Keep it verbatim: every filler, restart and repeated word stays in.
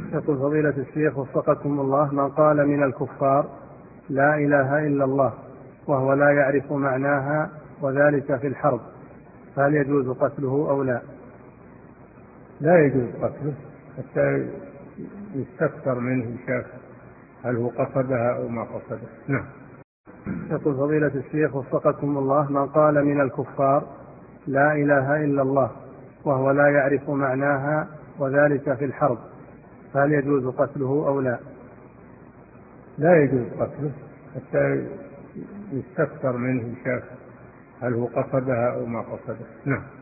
يقول فضيلة الشيخ وفقكم الله: من قال من الكفار لا إله إلا الله وهو لا يعرف معناها وذلك في الحرب، فهل يجوز قتله أو لا؟ لا يجوز قتله حتى يستفسر منه شاف هل هو قصدها أو ما قصدها. نعم. يقول فضيلة الشيخ وفقكم الله: من قال من الكفار لا إله إلا الله وهو لا يعرف معناها وذلك في الحرب، فهل يجوز قتله أو لا؟ لا يجوز قتله حتى يستفسر منه شاف هل هو قصدها أو ما قصدها. نعم.